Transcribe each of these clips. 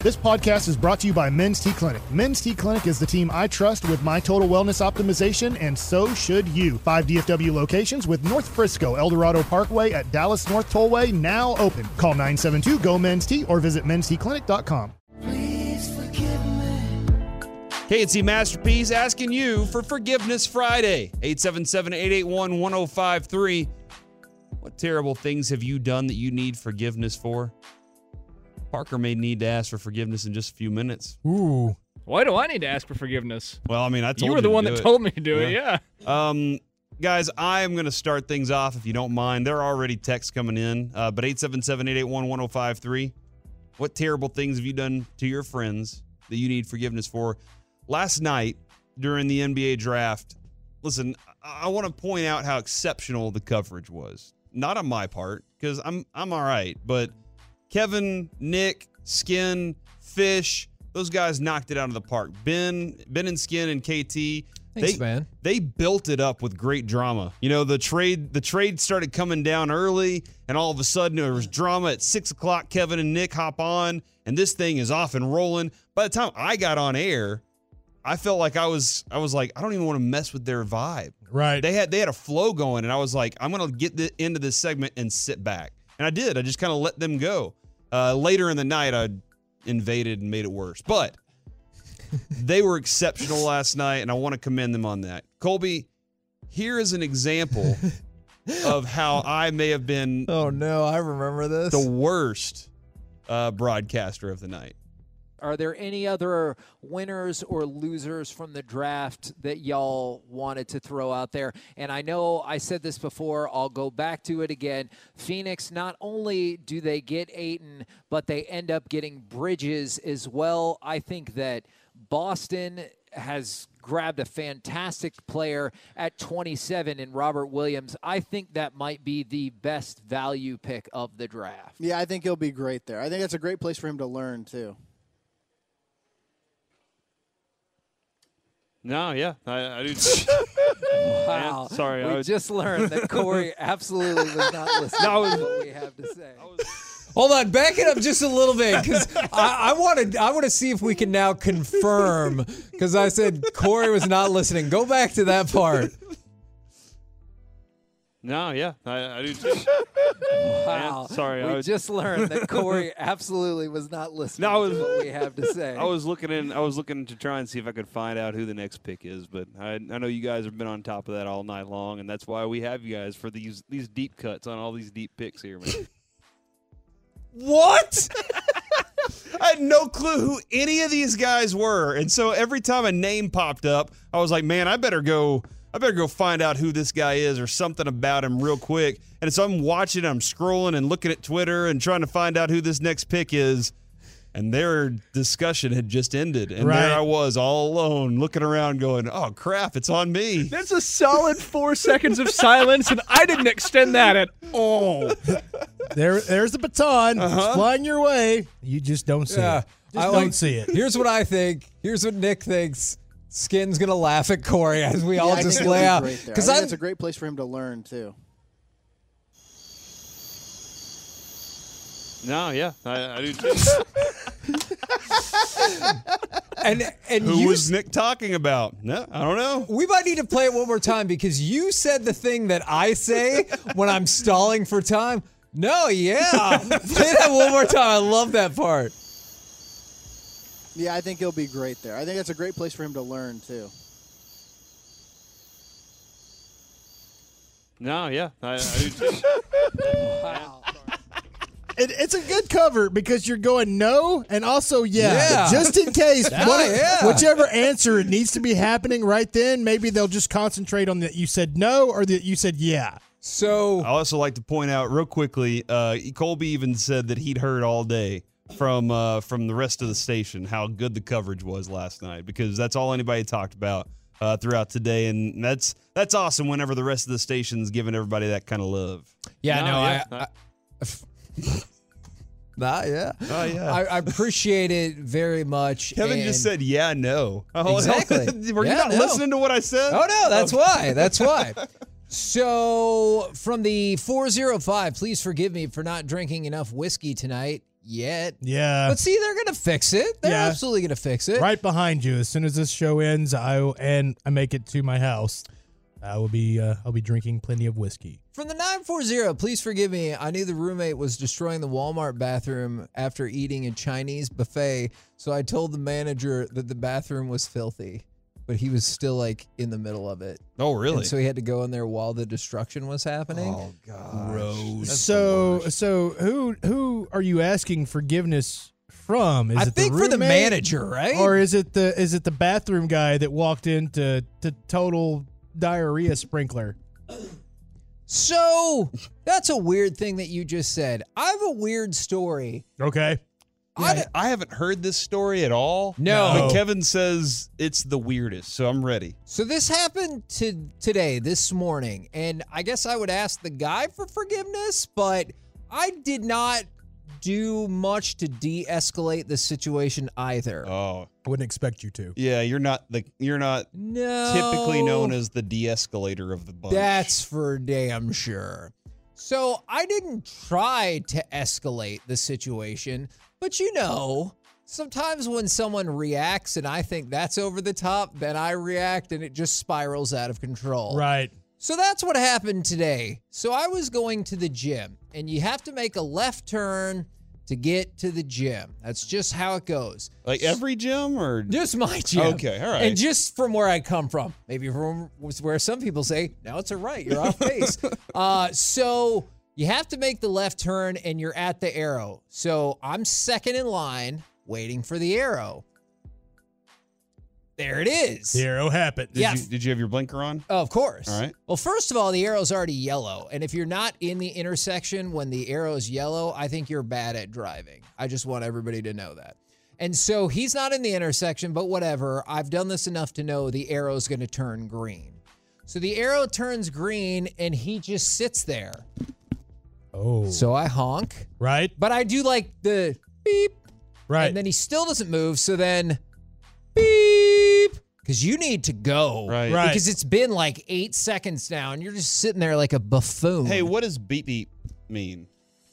This podcast is brought to you by Men's T Clinic. Men's T Clinic is the team I trust with my total wellness optimization, and so should you. 5 DFW locations with North Frisco, El Dorado Parkway at Dallas North Tollway now open. Call 972-GO-MEN'S-T or visit mensteclinic.com. Please forgive me. KNC Masterpiece asking you for Forgiveness Friday. 877-881-1053. What terrible things have you done that you need forgiveness for? Parker may need to ask for forgiveness in just a few minutes. Ooh. Why do I need to ask for forgiveness? Well, I mean, I told you You were the one that told me to do it, yeah. Guys, I'm going to start things off, if you don't mind. There are already texts coming in, but 877-881-1053. What terrible things have you done to your friends that you need forgiveness for? Last night, during the NBA draft, listen, I want to point out how exceptional the coverage was. Not on my part, because I'm all right, but Kevin, Nick, Skin, Fish, those guys knocked it out of the park. Ben and Skin and KT, Thanks, man. They built it up with great drama. You know, the trade started coming down early, and all of a sudden there was drama at 6 o'clock. Kevin and Nick hop on, and this thing is off and rolling. By the time I got on air, I felt like I was like, I don't even want to mess with their vibe. Right. They had a flow going, and I was like, I'm going to get into this segment and sit back. And I did. I just kind of let them go. Later in the night, I invaded and made it worse. But they were exceptional last night, and I want to commend them on that. Colby, here is an example of how I may have been Oh, no. I remember this. the worst broadcaster of the night. Are there any other winners or losers from the draft that y'all wanted to throw out there? And I know I said this before. I'll go back to it again. Phoenix, not only do they get Ayton, but they end up getting Bridges as well. I think that Boston has grabbed a fantastic player at 27 in Robert Williams. I think that might be the best value pick of the draft. Yeah, I think he'll be great there. I think that's a great place for him to learn, too. No, yeah, I do. Wow. Man, sorry, we just learned that Corey absolutely was not listening to what we have to say. Hold on, back it up just a little bit, because I want to see if we can now confirm, because I said Corey was not listening. Go back to that part. No, yeah, I do. Wow. Man, sorry, we just learned that Corey absolutely was not listening to what we have to say. I was looking to try and see if I could find out who the next pick is, but I know you guys have been on top of that all night long, and that's why we have you guys for these deep cuts on all these deep picks here, man. What? I had no clue who any of these guys were, and so every time a name popped up, I was like, man, I better go find out who this guy is or something about him real quick. And so I'm watching, I'm scrolling and looking at Twitter and trying to find out who this next pick is. And their discussion had just ended. And there I was all alone looking around going, oh, crap, it's on me. That's a solid 4 seconds of silence, and I didn't extend that at all. There's the baton. It's flying your way. You just don't see it. Just don't see it. Here's what I think. Here's what Nick thinks. Skin's going to laugh at Corey as we all just lay out. Because that's a great place for him to learn, too. No, yeah, I do. And who was Nick talking about? No, I don't know. We might need to play it one more time, because you said the thing that I say when I'm stalling for time. No, yeah. Play that one more time. I love that part. Yeah, I think he'll be great there. I think that's a great place for him to learn, too. No, yeah, I do. Wow. It's a good cover because you're going no and also yeah. Just in case, whichever answer needs to be happening right then, maybe they'll just concentrate on that you said no or that you said yeah. So I also like to point out real quickly, Colby even said that he'd heard all day from the rest of the station how good the coverage was last night, because that's all anybody talked about throughout today, and that's awesome whenever the rest of the station's giving everybody that kind of love. I appreciate it very much. Kevin just said yeah, no. Exactly. Were you not listening to what I said? Oh no, that's why. That's why. So from the 405, please forgive me for not drinking enough whiskey tonight. yet. Yeah. But see, they're going to fix it. They're Yeah. absolutely going to fix it. Right behind you. As soon as this show ends, I make it to my house, I'll be drinking plenty of whiskey. From the 940, please forgive me. I knew the roommate was destroying the Walmart bathroom after eating a Chinese buffet, so I told the manager that the bathroom was filthy, but he was still like in the middle of it. Oh, really? And so he had to go in there while the destruction was happening. Oh, God. Gross. So who are you asking forgiveness from? Is I it think the for the roommate, manager, right? or is it the bathroom guy that walked into total diarrhea sprinkler? So that's a weird thing that you just said. I have a weird story. Okay. I haven't heard this story at all. No. But Kevin says it's the weirdest, so I'm ready. So this happened today, this morning, and I guess I would ask the guy for forgiveness, but I did not do much to de-escalate the situation either. Oh, I wouldn't expect you to. yeah, you're not No. typically known as the de-escalator of the bunch. That's for damn sure. So I didn't try to escalate the situation, but sometimes when someone reacts and I think that's over the top, then I react and it just spirals out of control. Right. So that's what happened today. So I was going to the gym, and you have to make a left turn to get to the gym. That's just how it goes. Like every gym or Just my gym. Okay, all right. And just from where I come from. Maybe from where some people say, now it's a right, you're off base. So you have to make the left turn, and you're at the arrow. So I'm second in line, waiting for the arrow. There it is. The arrow happened. Did you have your blinker on? Oh, of course. All right. Well, first of all, the arrow's already yellow. And if you're not in the intersection when the arrow is yellow, I think you're bad at driving. I just want everybody to know that. And so he's not in the intersection, but whatever. I've done this enough to know the arrow's going to turn green. So the arrow turns green, and he just sits there. Oh. So I honk. Right. But I do like the beep. Right. And then he still doesn't move. So then beep. Because you need to go. Right. Right. Because it's been like 8 seconds now, and you're just sitting there like a buffoon. Hey, what does beep beep mean?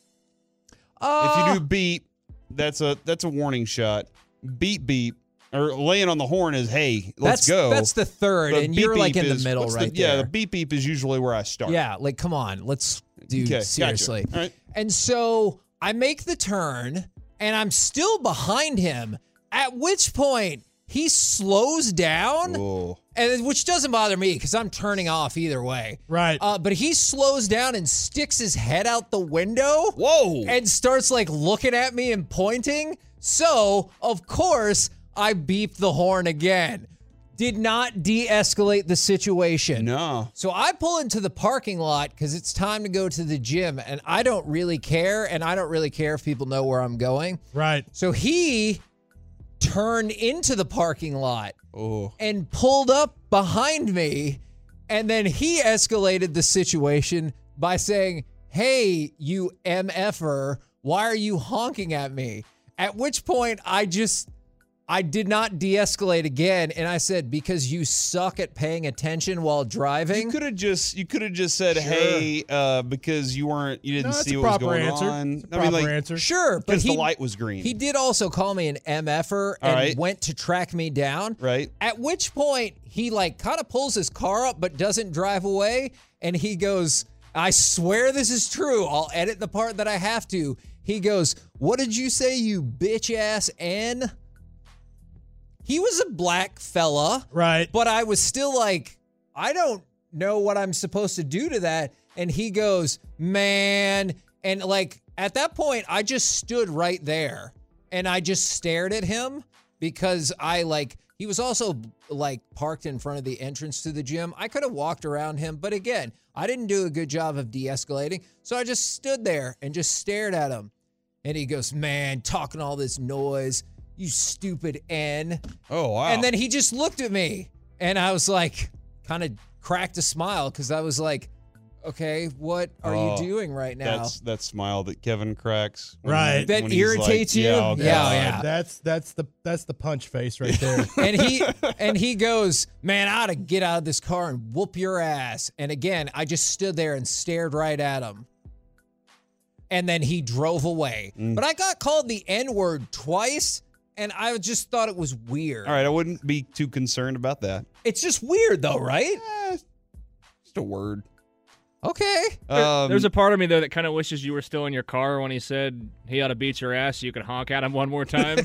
If you do beep, that's a warning shot. Beep beep, or laying on the horn is, hey, let's go. That's the third, But and beep you're like beep in the is- middle what's right Yeah, there. the beep beep is usually where I start. Yeah, like come on, let's do Okay, gotcha. seriously. All right. And so I make the turn, and I'm still behind him. At which point he slows down, Oh. and which doesn't bother me because I'm turning off either way. Right. But he slows down and sticks his head out the window. Whoa. And starts like looking at me and pointing. So, of course, I beeped the horn again. Did not de-escalate the situation. No. So I pull into the parking lot because it's time to go to the gym, and I don't really care, and I don't really care if people know where I'm going. Right. So he turned into the parking lot Oh. and pulled up behind me, and then he escalated the situation by saying, "Hey, you MFer, why are you honking at me?" At which point I did not de-escalate again, and I said, "Because you suck at paying attention while driving." You could have just said, Sure. "Hey," because you didn't No, that's see a what was proper going answer. on. It's a proper answer. Sure, but because he the light was green. He did also call me an MFer and All right. went to track me down. Right. At which point he like kind of pulls his car up but doesn't drive away, and he goes, "I swear this is true. I'll edit the part that I have to." He goes, "What did you say, you bitch ass N?" He was a black fella. Right. But I was still like, I don't know what I'm supposed to do to that. And he goes, "Man." And like at that point, I just stood right there and I just stared at him because he was also like parked in front of the entrance to the gym. I could have walked around him, but again, I didn't do a good job of de-escalating. So I just stood there and just stared at him. And he goes, "Man, talking all this noise, you stupid N." Oh, wow. And then he just looked at me, and I was like, kind of cracked a smile because I was like, "Okay, what are you doing right now?" That's that smile that Kevin cracks. Right. That when he's irritates like, you? Yeah, okay. Yeah. That's the punch face right there. And he goes, "Man, I ought to get out of this car and whoop your ass." And again, I just stood there and stared right at him. and then he drove away. But I got called the N-word twice, and I just thought it was weird. All right, I wouldn't be too concerned about that. It's just weird, though, right? Just a word. Okay. There's a part of me, though, that kind of wishes you were still in your car when he said he ought to beat your ass so you could honk at him one more time.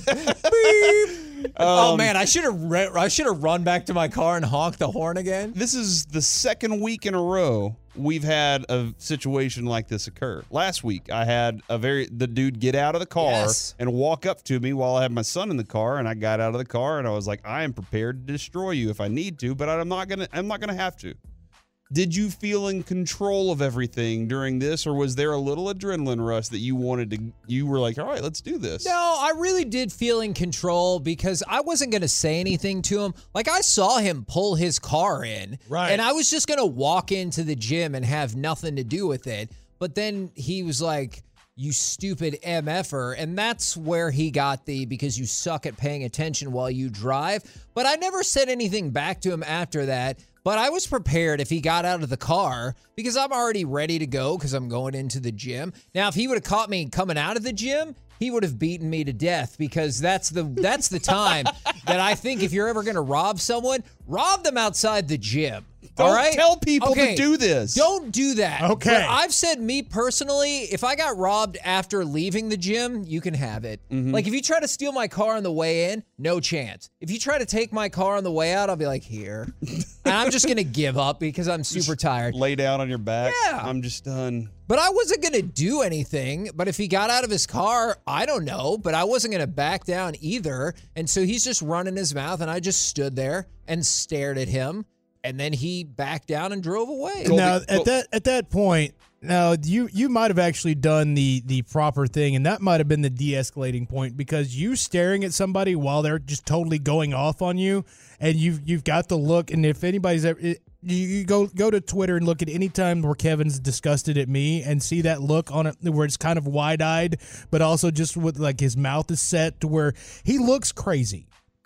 Oh, man, I should have run back to my car and honked the horn again. This is the second week in a row we've had a situation like this occur. Last week, I had the dude get out of the car and walk up to me while I had my son in the car, and I got out of the car and I was like, I am prepared to destroy you if I need to, but I'm not gonna have to. Did you feel in control of everything during this, or was there a little adrenaline rush that you were like, all right, let's do this? No, I really did feel in control because I wasn't going to say anything to him. Like, I saw him pull his car in, and I was just going to walk into the gym and have nothing to do with it. But then he was like, you stupid MFer, and that's where he got because you suck at paying attention while you drive. But I never said anything back to him after that. But I was prepared if he got out of the car because I'm already ready to go because I'm going into the gym. Now, if he would have caught me coming out of the gym, he would have beaten me to death because that's the time that I think if you're ever going to rob someone, rob them outside the gym. Don't all right? tell people to do this. Don't do that. Okay. But I've said, me personally, if I got robbed after leaving the gym, you can have it. Like, if you try to steal my car on the way in, no chance. If you try to take my car on the way out, I'll be like, here. And I'm just going to give up because I'm super tired. Lay down on your back. Yeah. I'm just done. But I wasn't going to do anything. But if he got out of his car, I don't know. But I wasn't going to back down either. And so he's just running his mouth, and I just stood there and stared at him. And then he backed down and drove away. Now, at that point, now you might have actually done the proper thing, and that might have been the de-escalating point because you staring at somebody while they're just totally going off on you, and you've got the look. And if anybody's ever, you go to Twitter and look at any time where Kevin's disgusted at me and see that look on it where it's kind of wide-eyed, but also just with like his mouth is set to where he looks crazy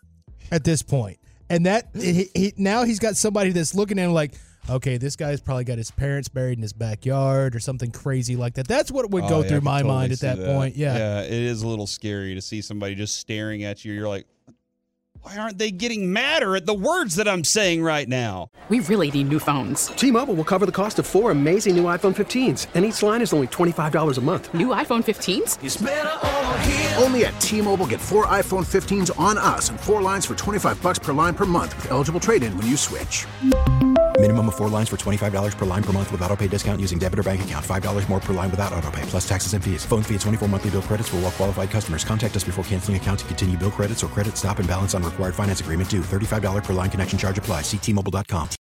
at this point. And that now he's got somebody that's looking at him like, okay, this guy's probably got his parents buried in his backyard or something crazy like that. That's what would go through my mind at that point. Yeah, it is a little scary to see somebody just staring at you. You're like, why aren't they getting madder at the words that I'm saying right now? We really need new phones. T-Mobile will cover the cost of 4 amazing new iPhone 15s, and each line is only $25 a month. New iPhone 15s? It's better over here. Only at T-Mobile, get 4 iPhone 15s on us and 4 lines for $25 per line per month with eligible trade-in when you switch. Minimum of 4 lines for $25 per line per month with autopay discount using debit or bank account. $5 more per line without autopay, plus taxes and fees. Phone fee at 24 monthly bill credits for well-qualified customers. Contact us before canceling account to continue bill credits or credit stop and balance on required finance agreement due. $35 per line connection charge applies. See T-Mobile.com.